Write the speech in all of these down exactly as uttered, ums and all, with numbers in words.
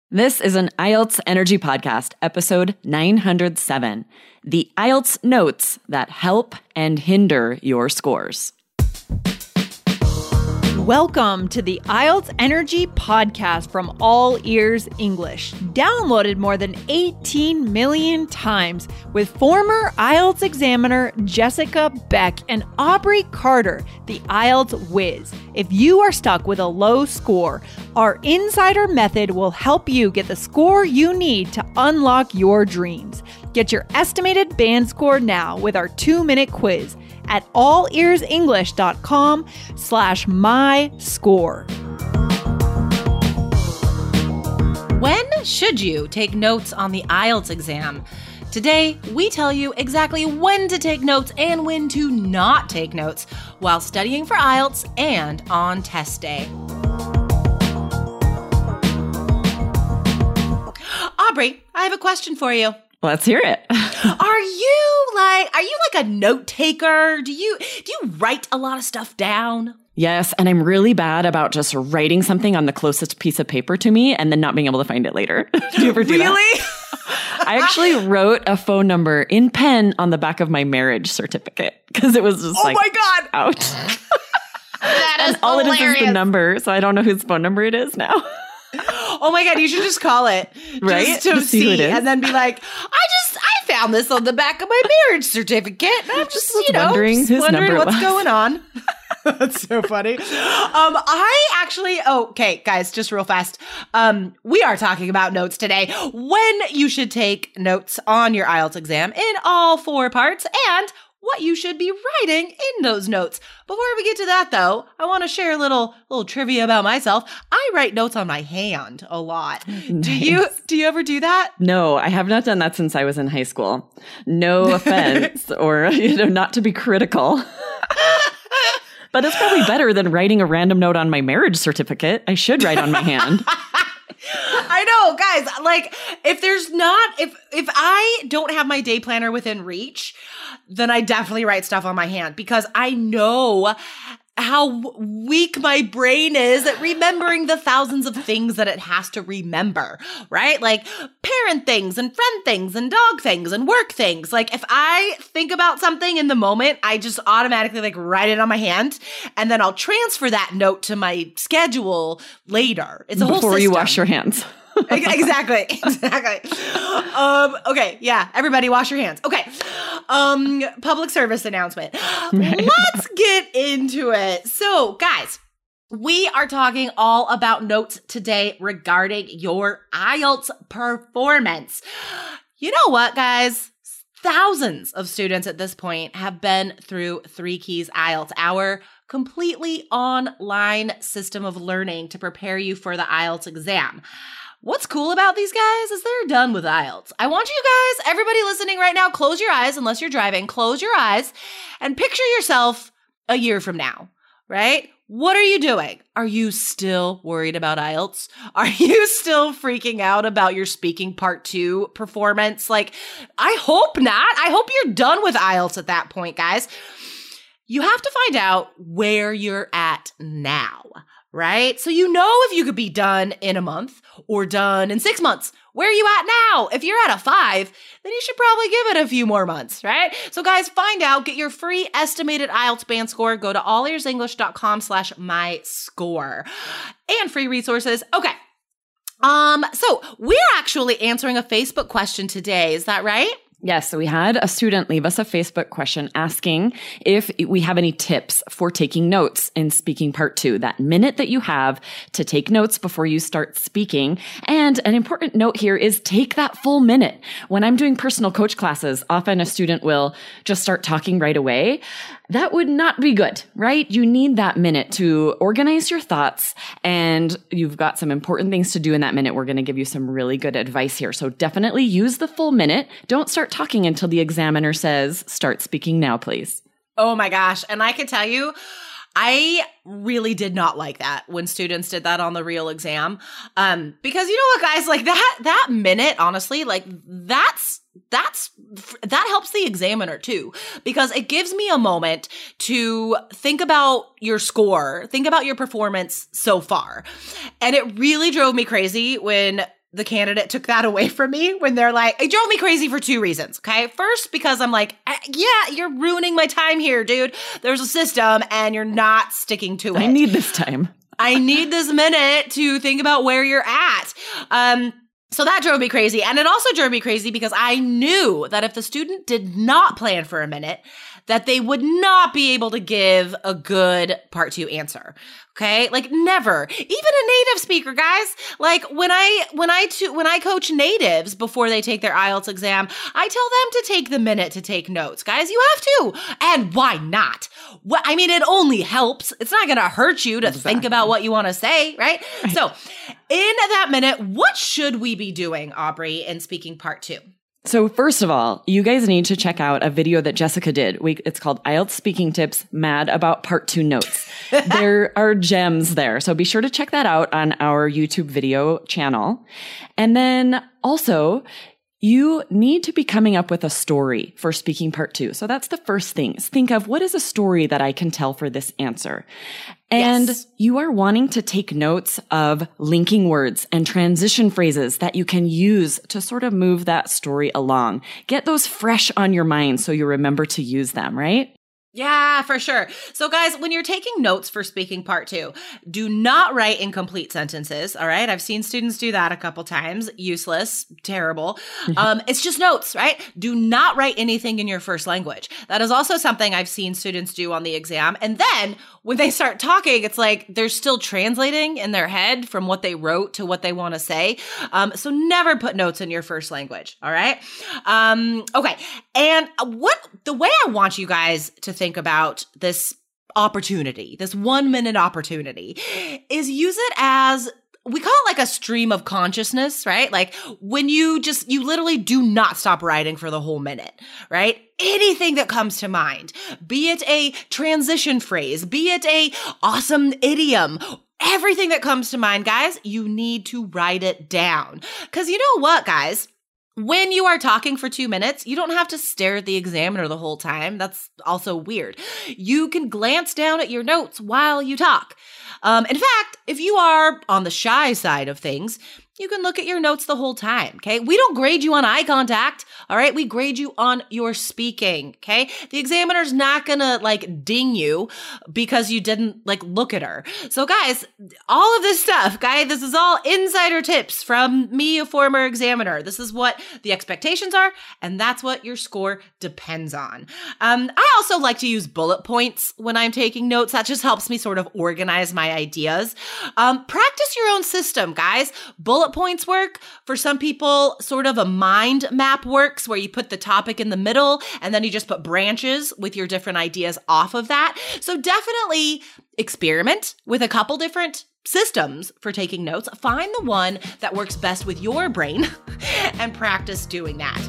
This is an I E L T S Energy Podcast, episode nine hundred seven, the I E L T S notes that help and hinder your scores. Welcome to the I E L T S Energy Podcast from All Ears English, downloaded more than eighteen million times with former I E L T S examiner Jessica Beck and Aubrey Carter, the I E L T S whiz. If you are stuck with a low score, our insider method will help you get the score you need to unlock your dreams. Get your estimated band score now with our two-minute quiz at allearsenglish.com slash my score. When should you take notes on the I E L T S exam? Today, we tell you exactly when to take notes and when to not take notes while studying for I E L T S and on test day. Aubrey, I have a question for you. Let's hear it. Are you like, are you like a note taker? Do you, do you write a lot of stuff down? Yes, and I'm really bad about just writing something on the closest piece of paper to me and then not being able to find it later. Do you ever do really? that? I actually wrote a phone number in pen on the back of my marriage certificate because it was just oh like, my God. out. That is and all hilarious. it is is the number, so I don't know whose phone number it is now. Oh my God, you should just call it. Right? Just to Just see who see, it is. and then be like, I just, I found this on the back of my marriage certificate. And I'm just, was you know, wondering just whose wondering number it what's was. going on. That's so funny. Um, I actually, oh, okay, guys, just real fast. Um, we are talking about notes today. When you should take notes on your I E L T S exam in all four parts and what you should be writing in those notes. Before we get to that, though, I want to share a little little trivia about myself. I write notes on my hand a lot. Nice. Do you do you ever do that? No, I have not done that since I was in high school. No offense, or you know, not to be critical. But it's probably better than writing a random note on my marriage certificate. I should write on my hand. I know, guys, like if there's not, if, if I don't have my day planner within reach, then I definitely write stuff on my hand because I know how weak my brain is at remembering the thousands of things that it has to remember, right? Like parent things and friend things and dog things and work things. Like if I think about something in the moment, I just automatically like write it on my hand and then I'll transfer that note to my schedule later. It's a whole system. Before you wash your hands. Exactly. Exactly. Um, okay. Yeah. Everybody wash your hands. Okay. Um, public service announcement. Let's get into it. So guys, we are talking all about notes today regarding your I E L T S performance. You know what, guys? Thousands of students at this point have been through Three Keys I E L T S, our completely online system of learning to prepare you for the I E L T S exam. What's cool about these guys is they're done with I E L T S. I want you guys, everybody listening right now, close your eyes unless you're driving. Close your eyes and picture yourself a year from now, right? What are you doing? Are you still worried about I E L T S? Are you still freaking out about your speaking part two performance? Like, I hope not. I hope you're done with I E L T S at that point, guys. You have to find out where you're at now, right? So you know if you could be done in a month or done in six months. Where are you at now? If you're at a five, then you should probably give it a few more months, right? So guys, find out, get your free estimated I E L T S band score. Go to allearsenglish.com slash my score and free resources. Okay. Um, so we're actually answering a Facebook question today. Is that right? Yes, so we had a student leave us a Facebook question asking if we have any tips for taking notes in speaking part two, that minute that you have to take notes before you start speaking. And an important note here is take that full minute. When I'm doing personal coach classes, often a student will just start talking right away. That would not be good, right? You need that minute to organize your thoughts, and you've got some important things to do in that minute. We're going to give you some really good advice here. So definitely use the full minute. Don't start talking until the examiner says, start speaking now, please. Oh my gosh. And I can tell you, I really did not like that when students did that on the real exam. Um, because you know what, guys, like that, that minute, honestly, like that's, that's, that helps the examiner too, because it gives me a moment to think about your score, think about your performance so far. And it really drove me crazy when the candidate took that away from me when they're like, it drove me crazy for two reasons, okay? First, because I'm like, yeah, you're ruining my time here, dude. There's a system and you're not sticking to it. I need this time. I need this minute to think about where you're at. Um, so that drove me crazy. And it also drove me crazy because I knew that if the student did not plan for a minute, that they would not be able to give a good part two answer. Okay? Like never. Even a native speaker, guys. Like when I when I to, when I coach natives before they take their I E L T S exam, I tell them to take the minute to take notes. Guys, you have to. And why not? Well, I mean, it only helps. It's not going to hurt you to exactly. think about what you want to say, right? right? So, in that minute, what should we be doing, Aubrey, in speaking part two? So first of all, you guys need to check out a video that Jessica did. We, it's called I E L T S Speaking Tips, Mad About Part two Notes. There are gems there. So be sure to check that out on our YouTube video channel. And then also, you need to be coming up with a story for speaking part two. So that's the first thing. Think of what is a story that I can tell for this answer. And yes. you are wanting to take notes of linking words and transition phrases that you can use to sort of move that story along. Get those fresh on your mind so you remember to use them, right? Yeah, for sure. So guys, when you're taking notes for speaking part two, do not write incomplete sentences. All right. I've seen students do that a couple times. Useless, terrible. Um, it's just notes, right? Do not write anything in your first language. That is also something I've seen students do on the exam. And then when they start talking, it's like they're still translating in their head from what they wrote to what they want to say. Um, so never put notes in your first language. All right. Um, okay. And what the way I want you guys to think about this opportunity, this one minute opportunity, is use it as, we call it like a stream of consciousness, right? Like when you just, you literally do not stop writing for the whole minute, right? Anything that comes to mind, be it a transition phrase, be it a awesome idiom, everything that comes to mind, guys, you need to write it down. Because you know what, guys? When you are talking for two minutes, you don't have to stare at the examiner the whole time. That's also weird. You can glance down at your notes while you talk. Um, in fact, if you are on the shy side of things, you can look at your notes the whole time, okay? We don't grade you on eye contact, all right? We grade you on your speaking, okay? The examiner's not gonna like ding you because you didn't like look at her. So guys, all of this stuff, guys, this is all insider tips from me, a former examiner. This is what the expectations are, and that's what your score depends on. Um, I also like to use bullet points when I'm taking notes. That just helps me sort of organize my ideas. Um, practice your own system, guys. Bullet points work. For some people, sort of a mind map works where you put the topic in the middle and then you just put branches with your different ideas off of that. So definitely experiment with a couple different systems for taking notes. Find the one that works best with your brain and practice doing that.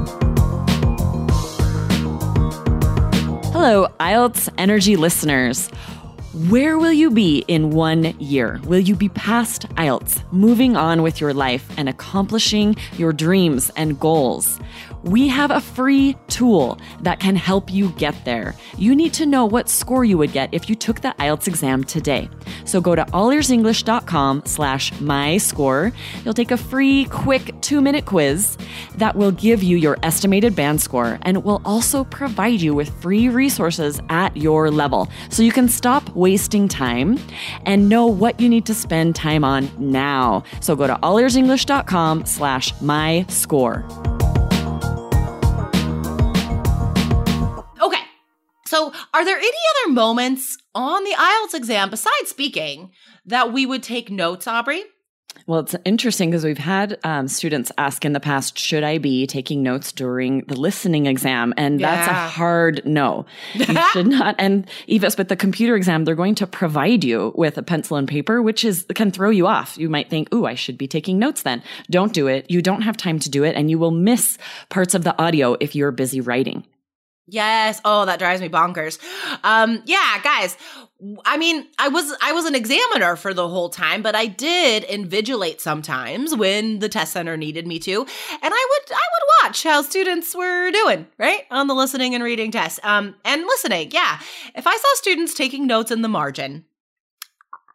Hello, I E L T S Energy listeners. Where will you be in one year? Will you be past I E L T S, moving on with your life and accomplishing your dreams and goals? We have a free tool that can help you get there. You need to know what score you would get if you took the I E L T S exam today. So go to allearsenglish.com slash my score. You'll take a free, quick two-minute quiz that will give you your estimated band score, and it will also provide you with free resources at your level. So you can stop wasting time and know what you need to spend time on now. So go to allearsenglish.com slash my score. Okay, so are there any other moments on the I E L T S exam besides speaking that we would take notes, Aubrey? Well, it's interesting because we've had um, students ask in the past, should I be taking notes during the listening exam? And yeah. that's a hard no. You should not. And even with the computer exam, they're going to provide you with a pencil and paper, which is can throw you off. You might think, ooh, I should be taking notes then. Don't do it. You don't have time to do it. And you will miss parts of the audio if you're busy writing. Yes. Oh, that drives me bonkers. Um, yeah, guys. I mean, I was I was an examiner for the whole time, but I did invigilate sometimes when the test center needed me to, and I would I would watch how students were doing, right, on the listening and reading test. Um, and listening, yeah. If I saw students taking notes in the margin,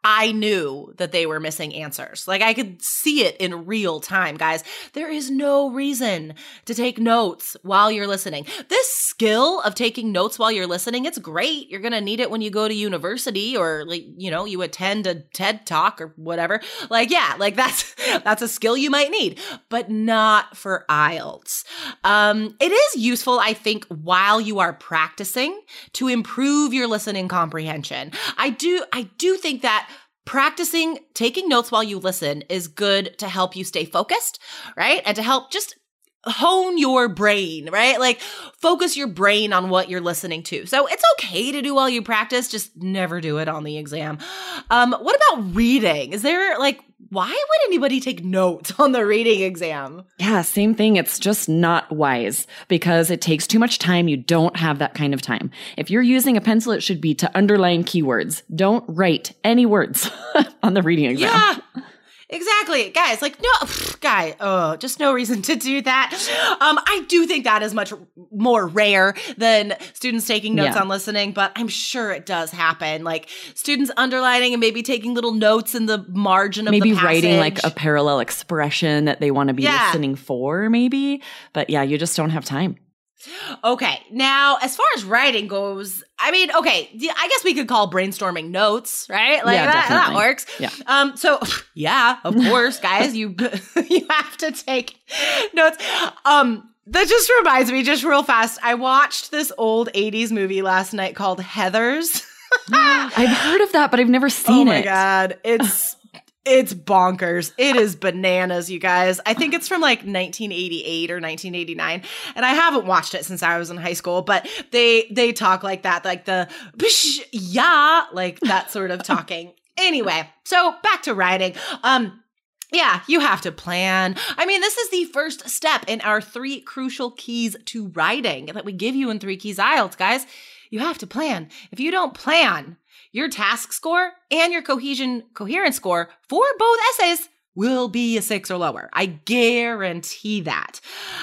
I knew that they were missing answers. Like I could see it in real time, guys. There is no reason to take notes while you're listening. This skill of taking notes while you're listening, it's great. You're going to need it when you go to university or like, you know, you attend a TED Talk or whatever. Like, yeah, like that's, that's a skill you might need, but not for I E L T S. Um, it is useful, I think, while you are practicing to improve your listening comprehension. I do, I do think that practicing taking notes while you listen is good to help you stay focused, right? And to help just hone your brain, right? Like focus your brain on what you're listening to. So it's okay to do while you practice, just never do it on the exam. Um, what about reading? Is there like, why would anybody take notes on the reading exam? Yeah, same thing. It's just not wise because it takes too much time. You don't have that kind of time. If you're using a pencil, it should be to underline keywords. Don't write any words on the reading exam. Yeah. Exactly. Guys, like, no, pff, guy, oh, just no reason to do that. Um, I do think that is much more rare than students taking notes Yeah. on listening, but I'm sure it does happen. Like students underlining and maybe taking little notes in the margin of Maybe the passage. writing like a parallel expression that they want to be Yeah. listening for, maybe. But yeah, you just don't have time. Okay. Now, as far as writing goes, I mean, okay, I guess we could call brainstorming notes, right? Like Yeah, that, that definitely. works. Yeah. Um, so yeah, of course, guys, you you have to take notes. Um, that just reminds me, just real fast, I watched this old eighties movie last night called Heathers. I've heard of that, but I've never seen oh my it. God. It's It's bonkers. It is bananas, you guys. I think it's from like nineteen eighty-eight or nineteen eighty-nine. And I haven't watched it since I was in high school, but they they talk like that, like the bish, yeah, like that sort of talking. Anyway, so back to writing. Um Yeah, you have to plan. I mean, this is the first step in our three crucial keys to writing that we give you in Three Keys I E L T S, guys. You have to plan. If you don't plan, your task score and your cohesion coherence score for both essays will be a six or lower. I guarantee that.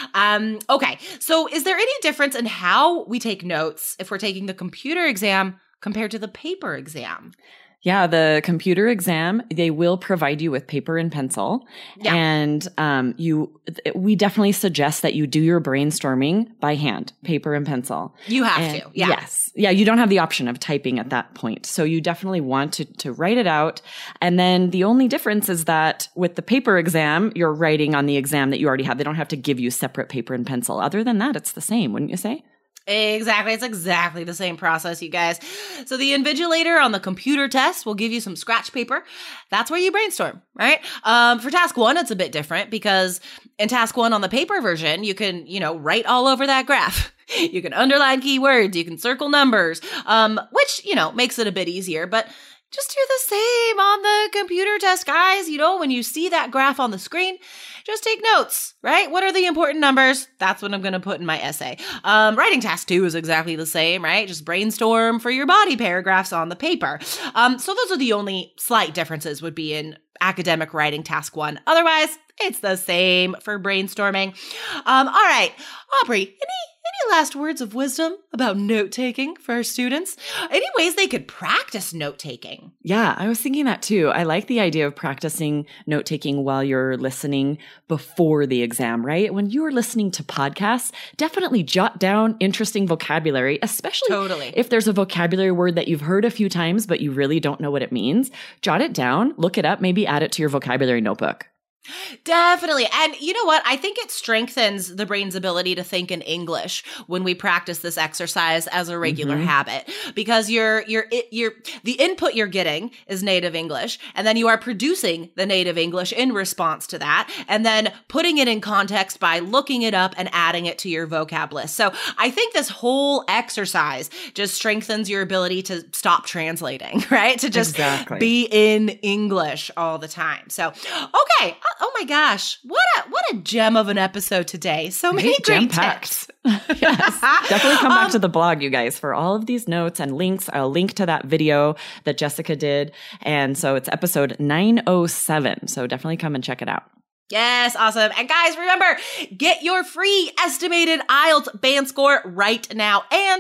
Um, okay, so is there any difference in how we take notes if we're taking the computer exam compared to the paper exam? Yeah, the computer exam, they will provide you with paper and pencil. Yeah. And um, you, we definitely suggest that you do your brainstorming by hand, paper and pencil. You have And- to, yeah. Yes. Yeah, you don't have the option of typing at that point. So you definitely want to, to write it out. And then the only difference is that with the paper exam, you're writing on the exam that you already have. They don't have to give you separate paper and pencil. Other than that, it's the same, wouldn't you say? Exactly. It's exactly the same process, you guys. So the invigilator on the computer test will give you some scratch paper. That's where you brainstorm, right? Um, for task one, it's a bit different because in task one on the paper version, you can, you know, write all over that graph. You can underline keywords. You can circle numbers, um, which, you know, makes it a bit easier. But just do the same on the computer test, guys. You know, when you see that graph on the screen, just take notes, right? What are the important numbers? That's what I'm going to put in my essay. Um, writing task two is exactly the same, right? Just brainstorm for your body paragraphs on the paper. Um, so those are the only slight differences would be in academic writing task one. Otherwise, it's the same for brainstorming. Um, all right, Aubrey, any Any last words of wisdom about note-taking for our students? Any ways they could practice note-taking? Yeah, I was thinking that too. I like the idea of practicing note taking while you're listening before the exam, right? When you're listening to podcasts, definitely jot down interesting vocabulary, especially Totally. if there's a vocabulary word that you've heard a few times, but you really don't know what it means. Jot it down, look it up, maybe add it to your vocabulary notebook. Definitely. And you know what? I think it strengthens the brain's ability to think in English when we practice this exercise as a regular Mhm. habit, because you're, you're, you're, the input you're getting is native English, and then you are producing the native English in response to that, and then putting it in context by looking it up and adding it to your vocab list. So I think this whole exercise just strengthens your ability to stop translating, right? To just Exactly. be in English all the time. So, okay. Oh my gosh. What a what a gem of an episode today. So many Right? great Jam-packed. tips. Yes. Definitely come back Um, to the blog, you guys, for all of these notes and links. I'll link to that video that Jessica did. And so it's episode nine oh seven. So definitely come and check it out. Yes, awesome. And guys, remember, get your free estimated I E L T S band score right now and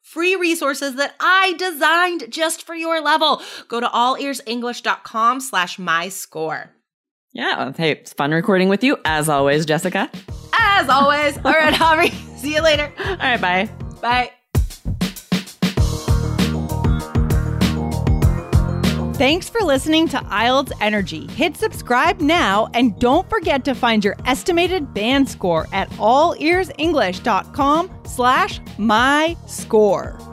free resources that I designed just for your level. Go to allearsenglish.com slash my score. Yeah. Hey, it's fun recording with you, as always, Jessica. As always. All right, Aubrey. See you later. All right, bye. Bye. Thanks for listening to I E L T S Energy. Hit subscribe now and don't forget to find your estimated band score at allearsenglish.com slash my score.